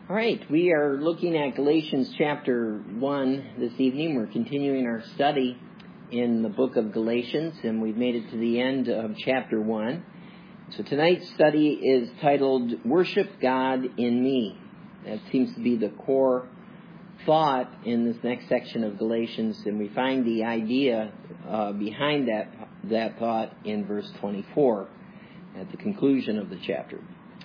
All right, we are looking at Galatians chapter 1 this evening. We're continuing our study in the book of Galatians, and we've made it to the end of chapter 1. So tonight's study is titled, Worship God in Me. That seems to be the core thought in this next section of Galatians, and we find the idea behind that thought in verse 24 at the conclusion of the chapter.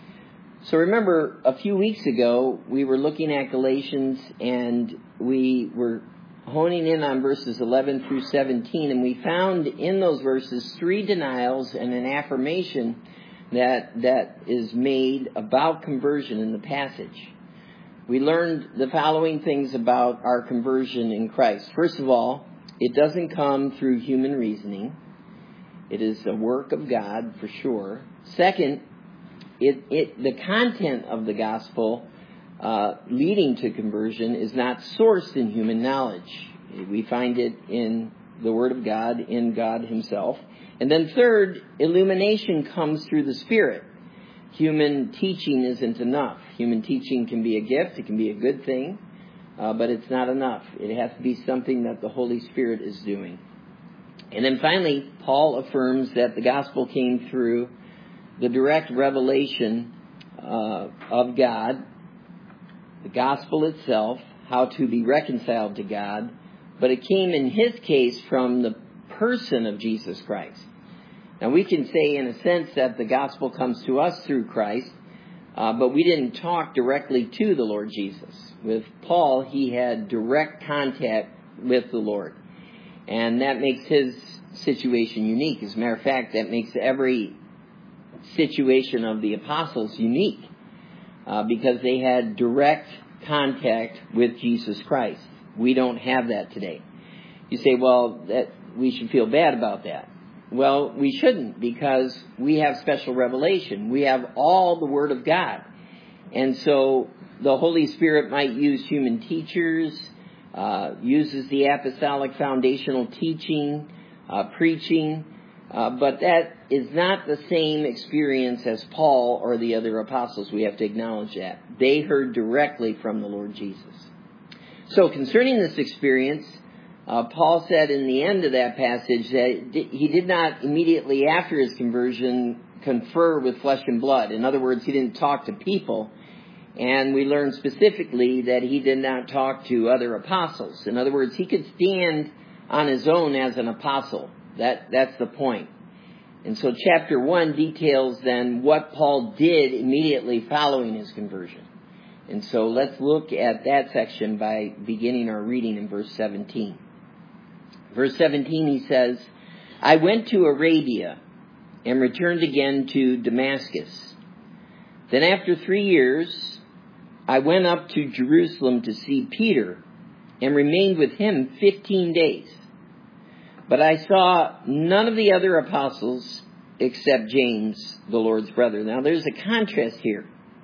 So remember, a few weeks ago, we were looking at Galatians, and we were honing in on verses 11 through 17, and we found in those verses 3 denials and an affirmation that is made about conversion in the passage. We learned the following things about our conversion in Christ. First of all, it doesn't come through human reasoning. It is a work of God, for sure. Second, the content of the gospel leading to conversion is not sourced in human knowledge. We find it in the Word of God, in God Himself. And then third, illumination comes through the Spirit. Human teaching isn't enough. Human teaching can be a gift. It can be a good thing, but it's not enough. It has to be something that the Holy Spirit is doing. And then finally, Paul affirms that the gospel came through the direct revelation of God, the gospel itself, how to be reconciled to God, but it came in his case from the person of Jesus Christ. Now we can say in a sense that the gospel comes to us through Christ, but we didn't talk directly to the Lord Jesus. With Paul, he had direct contact with the Lord, and that makes his situation unique. As a matter of fact, that makes every situation of the apostles unique because they had direct contact with Jesus Christ. We don't have that today. You say, well, that we should feel bad about that. Well, we shouldn't, because we have special revelation. We have all the Word of God. And so the Holy Spirit might use human teachers, uses the apostolic foundational teaching, preaching, but that is not the same experience as Paul or the other apostles. We have to acknowledge that. They heard directly from the Lord Jesus. So concerning this experience, Paul said in the end of that passage that he did not immediately after his conversion confer with flesh and blood. In other words, he didn't talk to people. And we learned specifically that he did not talk to other apostles. In other words, he could stand on his own as an apostle. That's the point. And so chapter 1 details then what Paul did immediately following his conversion. And so let's look at that section by beginning our reading in verse 17. Verse 17 he says, I went to Arabia and returned again to Damascus. Then after 3 years, I went up to Jerusalem to see Peter and remained with him 15 days. But I saw none of the other apostles except James, the Lord's brother. Now there's a contrast here.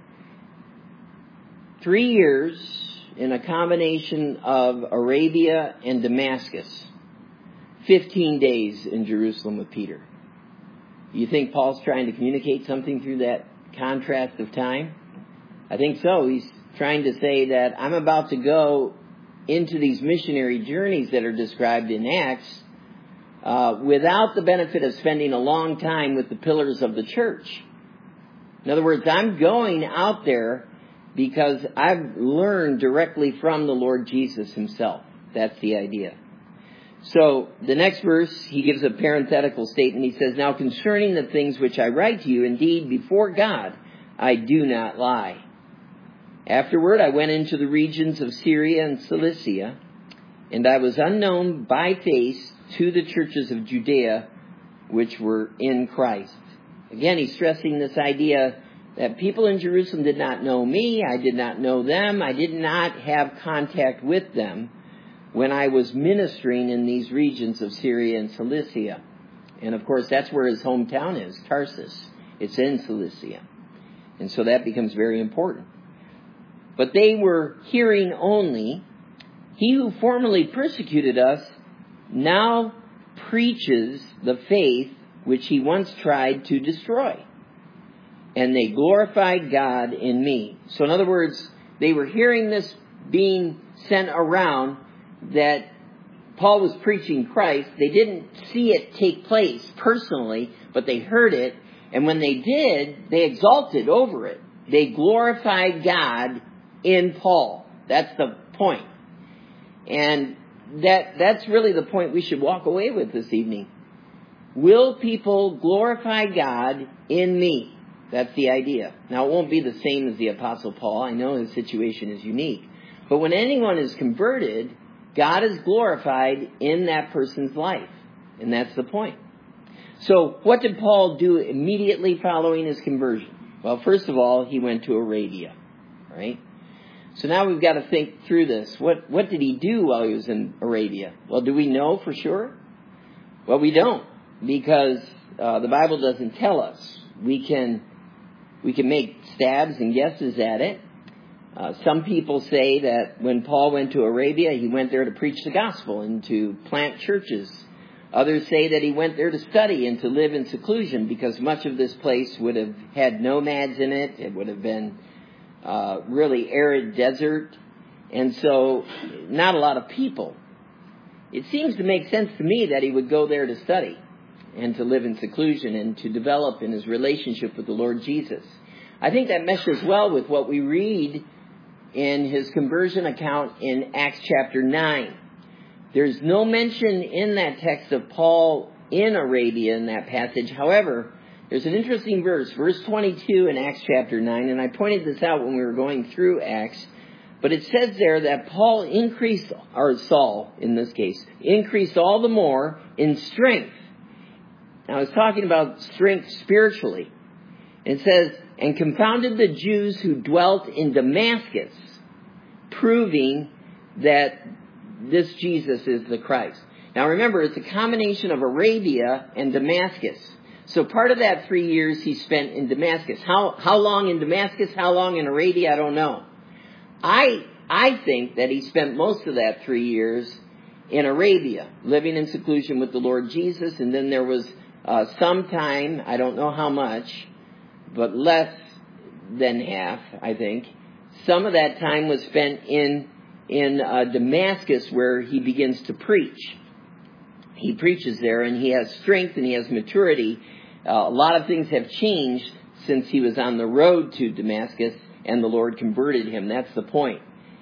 3 years in a combination of Arabia and Damascus. 15 days in Jerusalem with Peter. You think Paul's trying to communicate something through that contrast of time? I think so. He's trying to say that I'm about to go into these missionary journeys that are described in Acts without the benefit of spending a long time with the pillars of the church. In other words, I'm going out there because I've learned directly from the Lord Jesus himself. That's the idea. So the next verse, he gives a parenthetical statement. He says, now concerning the things which I write to you, indeed, before God, I do not lie. Afterward, I went into the regions of Syria and Cilicia, and I was unknown by face to the churches of Judea, which were in Christ. Again, he's stressing this idea that people in Jerusalem did not know me. I did not know them. I did not have contact with them when I was ministering in these regions of Syria and Cilicia. And of course, that's where his hometown is, Tarsus. It's in Cilicia. And so that becomes very important. But they were hearing only, he who formerly persecuted us now preaches the faith which he once tried to destroy. And they glorified God in me. So in other words, they were hearing this being sent around, that Paul was preaching Christ. They didn't see it take place personally, but they heard it. And when they did, they exalted over it. They glorified God in Paul. That's the point. And that's really the point we should walk away with this evening. Will people glorify God in me? That's the idea. Now, it won't be the same as the Apostle Paul. I know his situation is unique. But when anyone is converted, God is glorified in that person's life. And that's the point. So, what did Paul do immediately following his conversion? Well, first of all, he went to Arabia. Right? So now we've got to think through this. What did he do while he was in Arabia? Well, do we know for sure? Well, we don't, because the Bible doesn't tell us. We can make stabs and guesses at it. Some people say that when Paul went to Arabia, he went there to preach the gospel and to plant churches. Others say that he went there to study and to live in seclusion, because much of this place would have had nomads in it. It would have been really arid desert, and so not a lot of people. It seems to make sense to me that he would go there to study and to live in seclusion and to develop in his relationship with the Lord Jesus. I think that meshes well with what we read in his conversion account in Acts chapter 9. There's no mention in that text of Paul in Arabia in that passage. However, there's an interesting verse 22 in Acts chapter 9, and I pointed this out when we were going through Acts, but it says there that Paul increased, or Saul in this case, increased all the more in strength. Now, I was talking about strength spiritually. It says, and confounded the Jews who dwelt in Damascus, proving that this Jesus is the Christ. Now remember, it's a combination of Arabia and Damascus. So part of that 3 years he spent in Damascus. How long in Damascus? How long in Arabia? I don't know. I think that he spent most of that 3 years in Arabia, living in seclusion with the Lord Jesus. And then there was some time, I don't know how much, but less than half, I think. Some of that time was spent in Damascus, where he begins to preach. He preaches there, and he has strength and he has maturity. A lot of things have changed since he was on the road to Damascus and the Lord converted him. That's the point.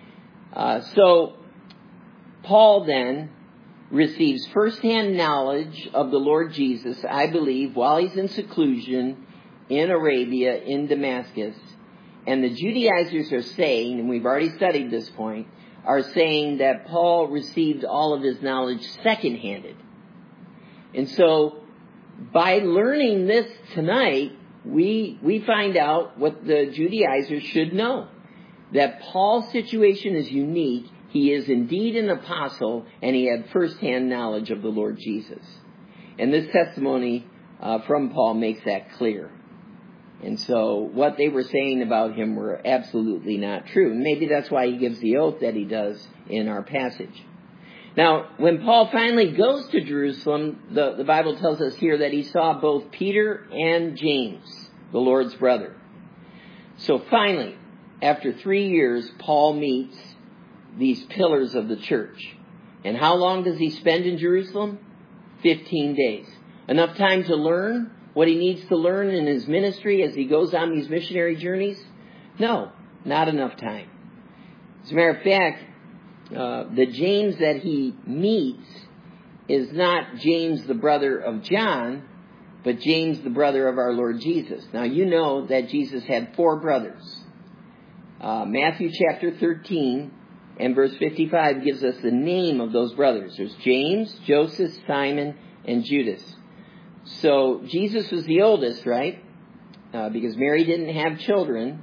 So Paul then receives firsthand knowledge of the Lord Jesus, I believe, while he's in seclusion in Arabia, in Damascus. And the Judaizers are saying, and we've already studied this point, are saying that Paul received all of his knowledge second-handed. And so, by learning this tonight, we find out what the Judaizers should know. That Paul's situation is unique. He is indeed an apostle, and he had first-hand knowledge of the Lord Jesus. And this testimony from Paul makes that clear. And so what they were saying about him were absolutely not true. Maybe that's why he gives the oath that he does in our passage. Now, when Paul finally goes to Jerusalem, the Bible tells us here that he saw both Peter and James, the Lord's brother. So finally, after 3 years, Paul meets these pillars of the church. And how long does he spend in Jerusalem? 15 days. Enough time to learn what he needs to learn in his ministry as he goes on these missionary journeys? No, not enough time. As a matter of fact, the James that he meets is not James the brother of John, but James the brother of our Lord Jesus. Now you know that Jesus had 4 brothers. Matthew chapter 13 and verse 55 gives us the name of those brothers. There's James, Joseph, Simon, and Judas. So Jesus was the oldest, right? Because Mary didn't have children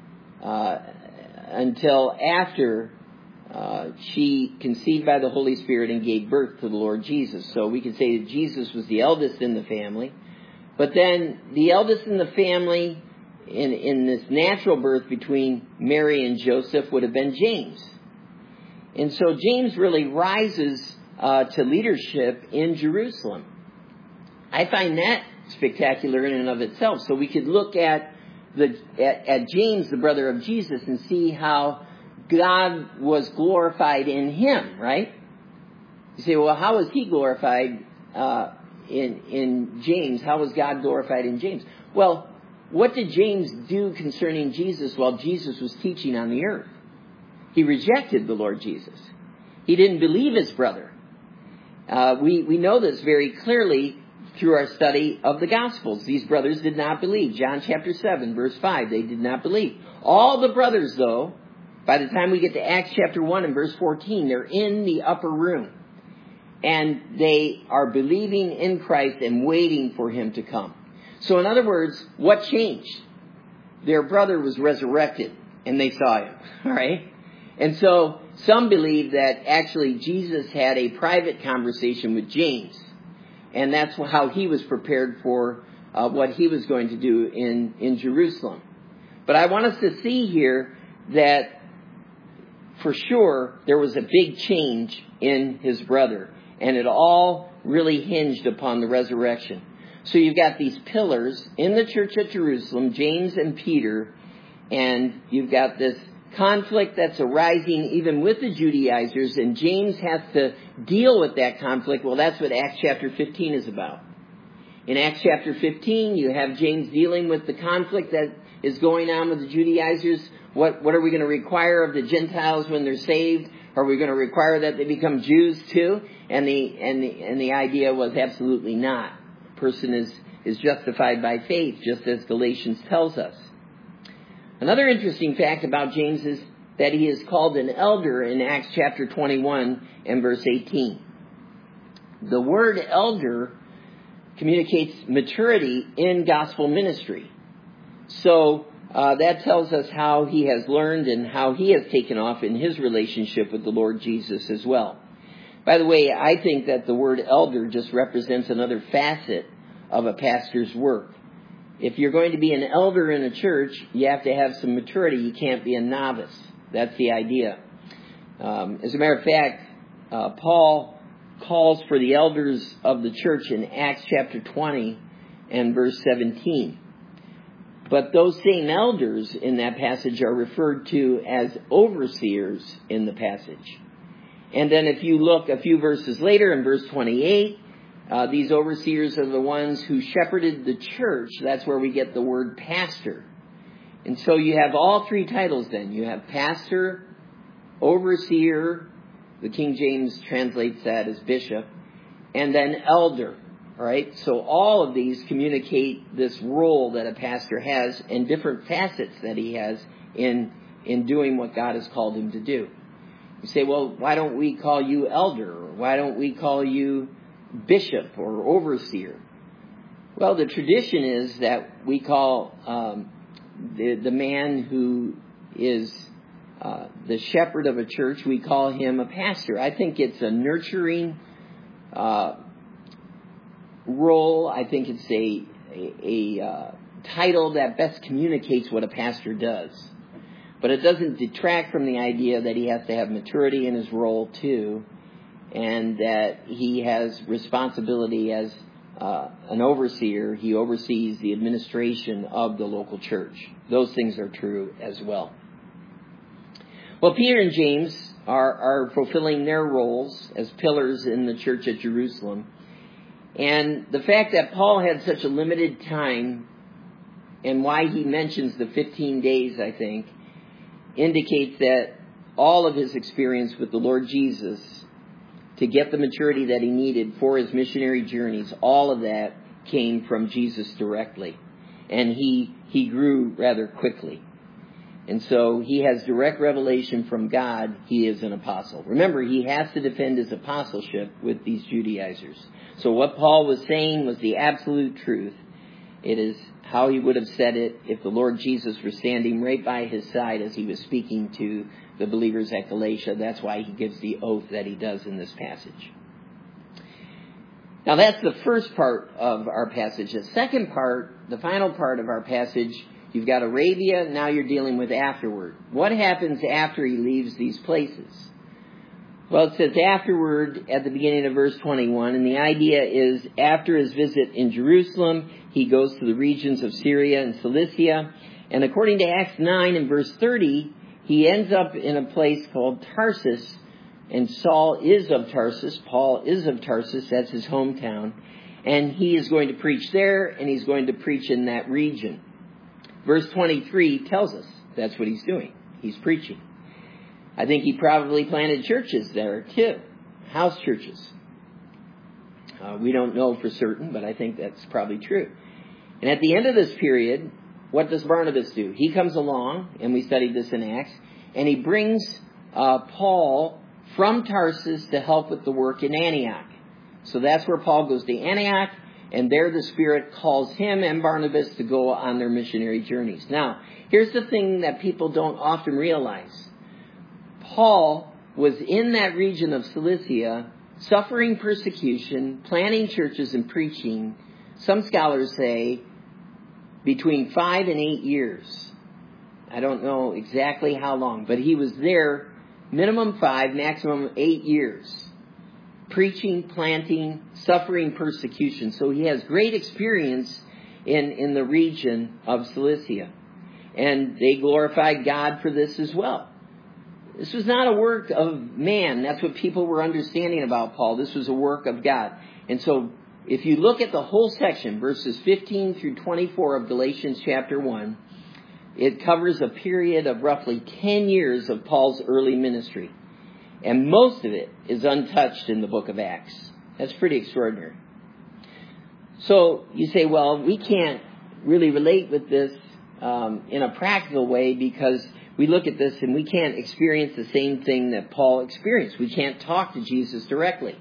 until after she conceived by the Holy Spirit and gave birth to the Lord Jesus. So we could say that Jesus was the eldest in the family. But then the eldest in the family in this natural birth between Mary and Joseph would have been James. And so James really rises to leadership in Jerusalem. I find that spectacular in and of itself. So we could look at at James, the brother of Jesus, and see how God was glorified in him, right? You say, well, how was he glorified in James? How was God glorified in James? Well, what did James do concerning Jesus while Jesus was teaching on the earth? He rejected the Lord Jesus. He didn't believe his brother. We know this very clearly through our study of the Gospels. These brothers did not believe. John chapter 7, verse 5, they did not believe. All the brothers, though, by the time we get to Acts chapter 1 and verse 14, they're in the upper room. And they are believing in Christ and waiting for him to come. So in other words, what changed? Their brother was resurrected, and they saw him. All right? And so some believe that actually Jesus had a private conversation with James. And that's how he was prepared for what he was going to do in Jerusalem. But I want us to see here that for sure there was a big change in his brother. And it all really hinged upon the resurrection. So you've got these pillars in the church at Jerusalem, James and Peter. And you've got this conflict that's arising even with the Judaizers, and James has to deal with that conflict. Well, that's what Acts chapter 15 is about. In Acts chapter 15, you have James dealing with the conflict that is going on with the Judaizers. What are we going to require of the Gentiles when they're saved? Are we going to require that they become Jews too? And the idea was absolutely not. A person is justified by faith, just as Galatians tells us. Another interesting fact about James is that he is called an elder in Acts chapter 21 and verse 18. The word elder communicates maturity in gospel ministry. So that tells us how he has learned and how he has taken off in his relationship with the Lord Jesus as well. By the way, I think that the word elder just represents another facet of a pastor's work. If you're going to be an elder in a church, you have to have some maturity. You can't be a novice. That's the idea. As a matter of fact, Paul calls for the elders of the church in Acts chapter 20 and verse 17. But those same elders in that passage are referred to as overseers in the passage. And then if you look a few verses later in verse 28, these overseers are the ones who shepherded the church. That's where we get the word pastor. And so you have all three titles then. You have pastor, overseer, the King James translates that as bishop, and then elder. All right? So all of these communicate this role that a pastor has and different facets that he has in doing what God has called him to do. You say, well, why don't we call you elder? Or why don't we call you bishop or overseer? Well, the tradition is that we call the man who is the shepherd of a church, we call him a pastor. I think it's a nurturing role. I think it's a title that best communicates what a pastor does. But it doesn't detract from the idea that he has to have maturity in his role too, and that he has responsibility as an overseer. He oversees the administration of the local church. Those things are true as well. Well, Peter and James are fulfilling their roles as pillars in the church at Jerusalem. And the fact that Paul had such a limited time, and why he mentions the 15 days, I think, indicates that all of his experience with the Lord Jesus to get the maturity that he needed for his missionary journeys, all of that came from Jesus directly. And he grew rather quickly. And so he has direct revelation from God. He is an apostle. Remember, he has to defend his apostleship with these Judaizers. So what Paul was saying was the absolute truth. It is how he would have said it if the Lord Jesus were standing right by his side as he was speaking to the believers at Galatia. That's why he gives the oath that he does in this passage. Now that's the first part of our passage. The second part, the final part of our passage, you've got Arabia, now you're dealing with afterward. What happens after he leaves these places? Well, it says afterward at the beginning of verse 21, and the idea is after his visit in Jerusalem, he goes to the regions of Syria and Cilicia, And according to Acts 9 and verse 30, he ends up in a place called Tarsus. And Saul is of Tarsus. Paul is of Tarsus. That's his hometown. And he is going to preach there, and he's going to preach in that region. Verse 23 tells us that's what he's doing. He's preaching. I think he probably planted churches there too. House churches. We don't know for certain, but I think that's probably true. And at the end of this period, what does Barnabas do? He comes along, and we studied this in Acts, and he brings Paul from Tarsus to help with the work in Antioch. So that's where Paul goes to Antioch, and there the Spirit calls him and Barnabas to go on their missionary journeys. Now, here's the thing that people don't often realize. Paul was in that region of Cilicia, suffering persecution, planting churches and preaching, some scholars say, between 5 and 8 years. I don't know exactly how long, but he was there minimum 5, maximum 8 years. Preaching, planting, suffering persecution. So he has great experience in the region of Cilicia. And they glorified God for this as well. This was not a work of man. That's what people were understanding about Paul. This was a work of God. And so if you look at the whole section, verses 15 through 24 of Galatians chapter 1, it covers a period of roughly 10 years of Paul's early ministry. And most of it is untouched in the book of Acts. That's pretty extraordinary. So you say, well, we can't really relate with this in a practical way because we look at this and we can't experience the same thing that Paul experienced. We can't talk to Jesus directly.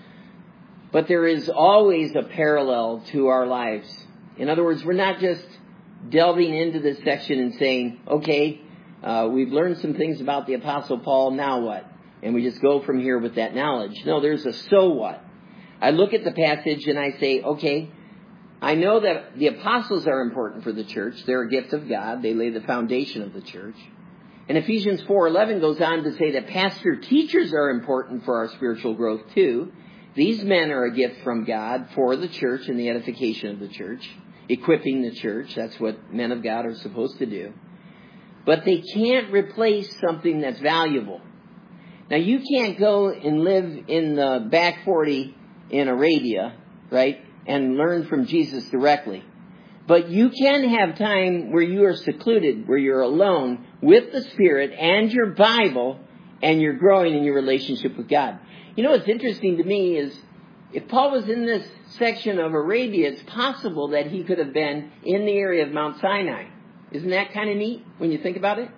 But there is always a parallel to our lives. In other words, we're not just delving into this section and saying, okay, we've learned some things about the Apostle Paul, now what? And we just go from here with that knowledge. No, there's a so what. I look at the passage and I say, okay, I know that the apostles are important for the church. They're a gift of God. They lay the foundation of the church. And Ephesians 4:11 goes on to say that pastor teachers are important for our spiritual growth too. These men are a gift from God for the church and the edification of the church, equipping the church. That's what men of God are supposed to do. But they can't replace something that's valuable. Now, you can't go and live in the back 40 in Arabia, right, and learn from Jesus directly. But you can have time where you are secluded, where you're alone with the Spirit and your Bible, and you're growing in your relationship with God. You know what's interesting to me is if Paul was in this section of Arabia, it's possible that he could have been in the area of Mount Sinai. Isn't that kind of neat when you think about it?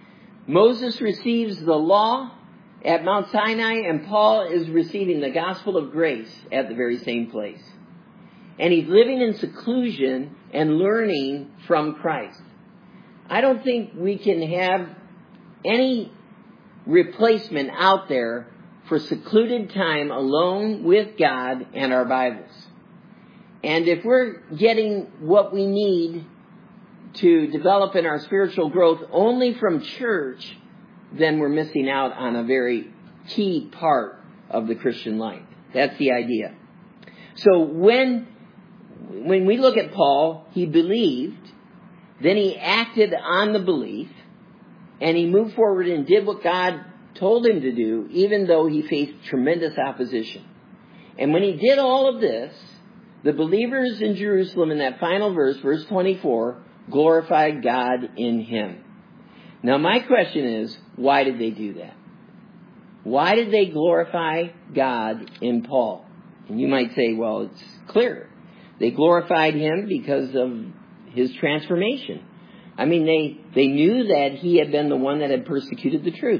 Moses receives the law at Mount Sinai, and Paul is receiving the gospel of grace at the very same place. And he's living in seclusion and learning from Christ. I don't think we can have any replacement out there for secluded time alone with God and our Bibles. And if we're getting what we need to develop in our spiritual growth only from church, then we're missing out on a very key part of the Christian life. That's the idea. So when we look at Paul, he believed, then he acted on the belief, and he moved forward and did what God told him to do, even though he faced tremendous opposition. And when he did all of this, the believers in Jerusalem in that final verse, verse 24, glorified God in him. Now my question is, why did they do that? Why did they glorify God in Paul? And you might say, well, it's clear. They glorified him because of his transformation. I mean, they knew that he had been the one that had persecuted the truth,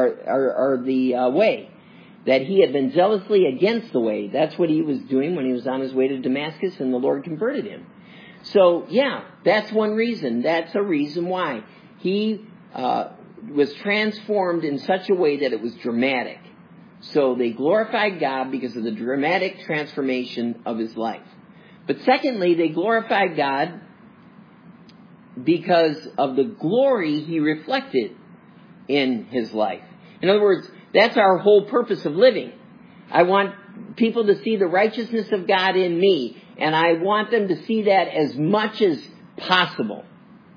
or the way. That he had been zealously against the way. That's what he was doing when he was on his way to Damascus, and the Lord converted him. So, yeah, that's one reason. That's a reason why. He was transformed in such a way that it was dramatic. So they glorified God because of the dramatic transformation of his life. But secondly, they glorified God because of the glory he reflected in his life. In other words, that's our whole purpose of living. I want people to see the righteousness of God in me, and I want them to see that as much as possible.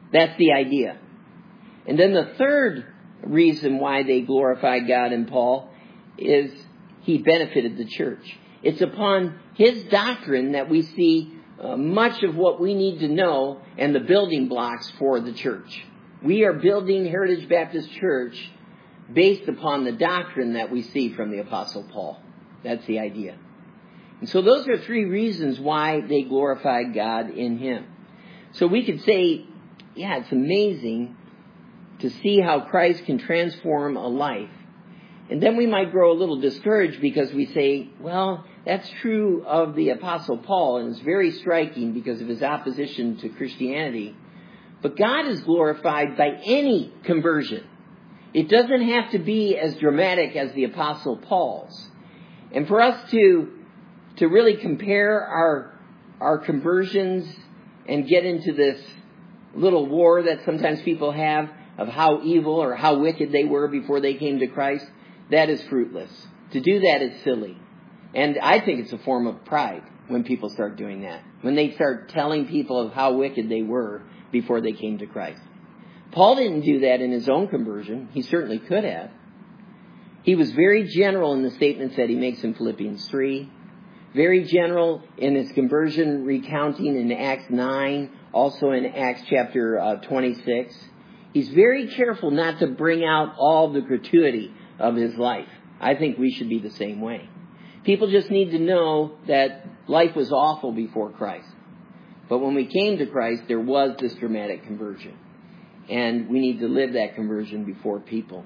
That's the idea. And then the third reason why they glorified God in Paul is he benefited the church. It's upon his doctrine that we see much of what we need to know and the building blocks for the church. We are building Heritage Baptist Church based upon the doctrine that we see from the Apostle Paul. That's the idea. And so those are three reasons why they glorified God in him. So we could say, yeah, it's amazing to see how Christ can transform a life. And then we might grow a little discouraged because we say, well, that's true of the Apostle Paul, and it's very striking because of his opposition to Christianity. But God is glorified by any conversion. It doesn't have to be as dramatic as the Apostle Paul's. And for us to really compare our conversions and get into this little war that sometimes people have of how evil or how wicked they were before they came to Christ, that is fruitless. To do that is silly. And I think it's a form of pride when people start doing that. When they start telling people of how wicked they were before they came to Christ. Paul didn't do that in his own conversion. He certainly could have. He was very general in the statements that he makes in Philippians 3. Very general in his conversion recounting in Acts 9. Also in Acts chapter 26. He's very careful not to bring out all the gratuity of his life. I think we should be the same way. People just need to know that life was awful before Christ. But when we came to Christ, there was this dramatic conversion. And we need to live that conversion before people.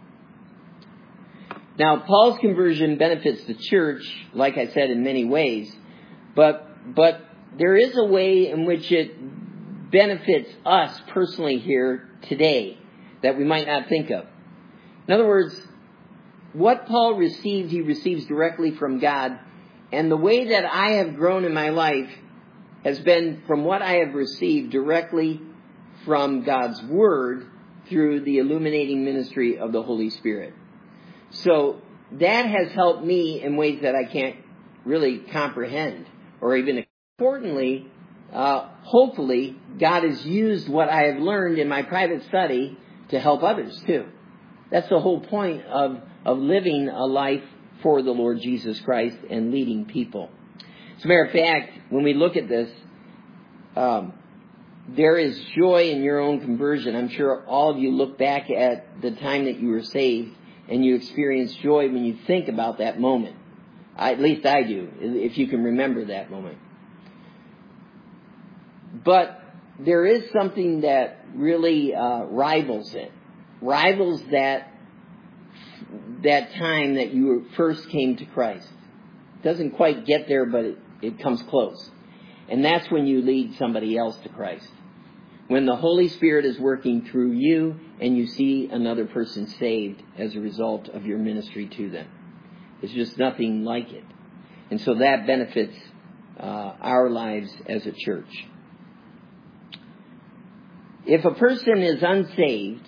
Now, Paul's conversion benefits the church, like I said, in many ways. But there is a way in which it benefits us personally here today that we might not think of. In other words, what Paul received, he receives directly from God. And the way that I have grown in my life has been from what I have received directly from God's Word through the illuminating ministry of the Holy Spirit. So that has helped me in ways that I can't really comprehend. Or even importantly, hopefully, God has used what I have learned in my private study to help others too. That's the whole point of living a life for the Lord Jesus Christ and leading people. As a matter of fact, when we look at this, there is joy in your own conversion. I'm sure all of you look back at the time that you were saved and you experience joy when you think about that moment. At least I do, if you can remember that moment. But there is something that really rivals it. Rivals that time that you first came to Christ. It doesn't quite get there, but it comes close. And that's when you lead somebody else to Christ. When the Holy Spirit is working through you and you see another person saved as a result of your ministry to them. It's just nothing like it. And so that benefits our lives as a church. If a person is unsaved,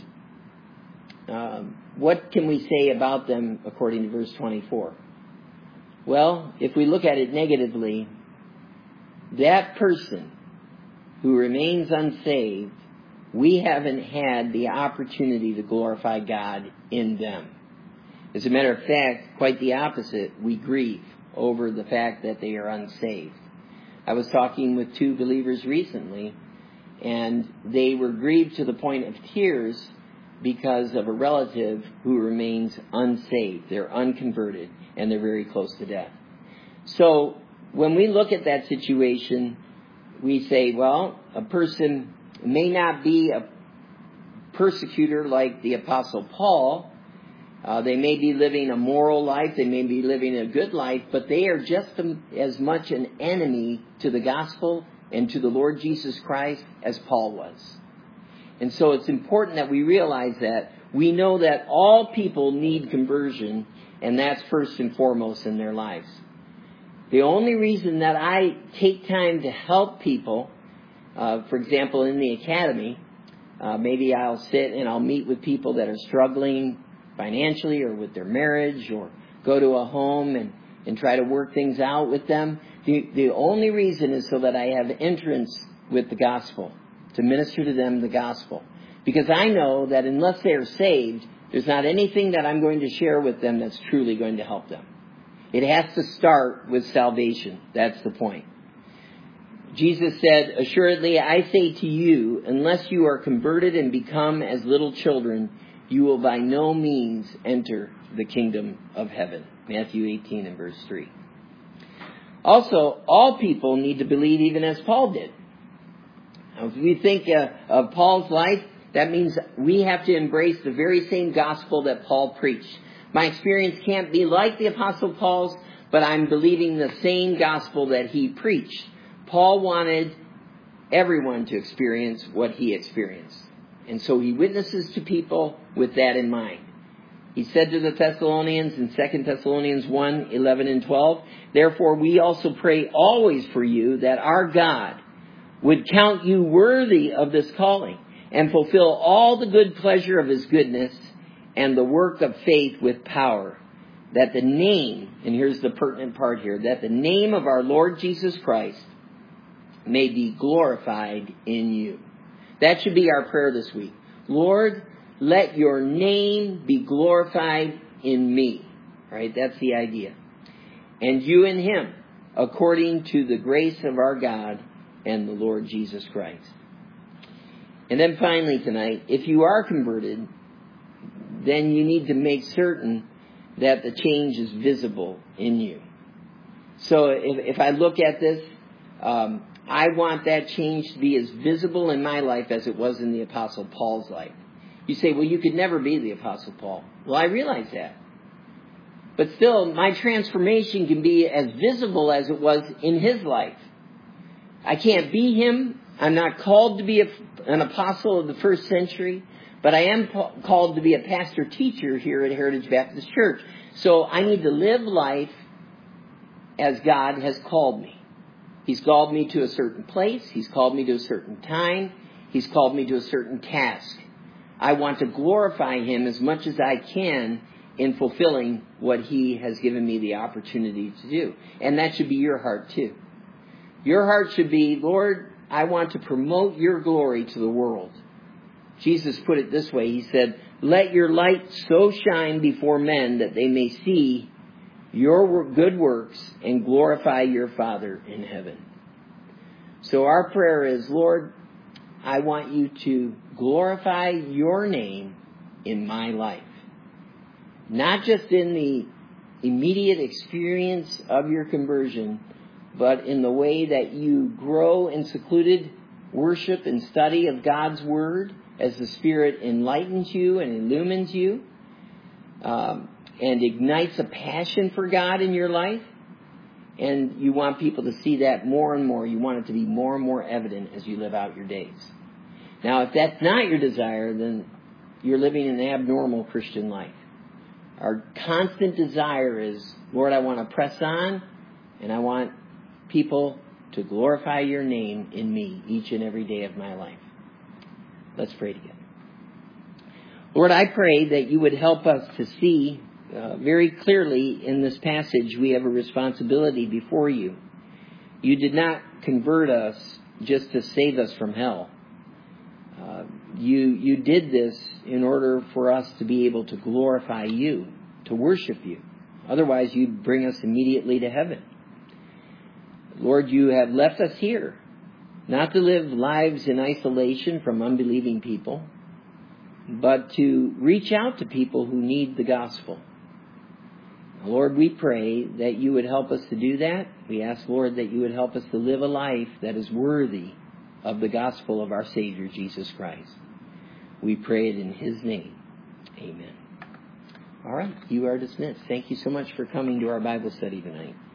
what can we say about them according to verse 24? Well, if we look at it negatively, that person who remains unsaved, we haven't had the opportunity to glorify God in them. As a matter of fact, quite the opposite. We grieve over the fact that they are unsaved. I was talking with two believers recently, and they were grieved to the point of tears because of a relative who remains unsaved. They're unconverted, and they're very close to death. So when we look at that situation, we say, well, a person may not be a persecutor like the Apostle Paul. They may be living a moral life. They may be living a good life, but they are just as much an enemy to the gospel and to the Lord Jesus Christ as Paul was. And so it's important that we realize that. We know that all people need conversion, and that's first and foremost in their lives. The only reason that I take time to help people, for example, in the academy, maybe I'll sit and I'll meet with people that are struggling financially or with their marriage, or go to a home and try to work things out with them. The only reason is so that I have entrance with the gospel. to minister to them the gospel. Because I know that unless they are saved, there's not anything that I'm going to share with them that's truly going to help them. It has to start with salvation. That's the point. Jesus said, "Assuredly, I say to you, unless you are converted and become as little children, you will by no means enter the kingdom of heaven." Matthew 18 and verse 3. Also, all people need to believe even as Paul did. Now, if we think of Paul's life, that means we have to embrace the very same gospel that Paul preached. My experience can't be like the Apostle Paul's, but I'm believing the same gospel that he preached. Paul wanted everyone to experience what he experienced. And so he witnesses to people with that in mind. He said to the Thessalonians in 2 Thessalonians 1, 11 and 12, "Therefore we also pray always for you that our God would count you worthy of this calling and fulfill all the good pleasure of his goodness and the work of faith with power, that the name," and here's the pertinent part here, "that the name of our Lord Jesus Christ may be glorified in you." That should be our prayer this week. Lord, let your name be glorified in me. Right? That's the idea. And you in him, according to the grace of our God and the Lord Jesus Christ. And then finally tonight, if you are converted, then you need to make certain that the change is visible in you. So if I look at this, I want that change to be as visible in my life as it was in the Apostle Paul's life. You say, well, you could never be the Apostle Paul. Well, I realize that. But still, my transformation can be as visible as it was in his life. I can't be him. I'm not called to be an apostle of the first century, but I am called to be a pastor-teacher here at Heritage Baptist Church. So I need to live life as God has called me. He's called me to a certain place. He's called me to a certain time. He's called me to a certain task. I want to glorify him as much as I can in fulfilling what he has given me the opportunity to do. And that should be your heart too. Your heart should be, Lord, I want to promote your glory to the world. Jesus put it this way. He said, "Let your light so shine before men that they may see your good works and glorify your Father in heaven." So our prayer is, Lord, I want you to glorify your name in my life. Not just in the immediate experience of your conversion, but in the way that you grow in secluded worship and study of God's Word as the Spirit enlightens you and illumines you and ignites a passion for God in your life. And you want people to see that more and more. You want it to be more and more evident as you live out your days. Now, if that's not your desire, then you're living an abnormal Christian life. Our constant desire is, Lord, I want to press on, and I want people to glorify your name in me each and every day of my life. Let's pray together. Lord, I pray that you would help us to see very clearly in this passage we have a responsibility before you. You did not convert us just to save us from hell. You did this in order for us to be able to glorify you, to worship you. Otherwise, you'd bring us immediately to heaven. Lord, you have left us here, not to live lives in isolation from unbelieving people, but to reach out to people who need the gospel. Lord, we pray that you would help us to do that. We ask, Lord, that you would help us to live a life that is worthy of the gospel of our Savior, Jesus Christ. We pray it in his name. Amen. All right, you are dismissed. Thank you so much for coming to our Bible study tonight.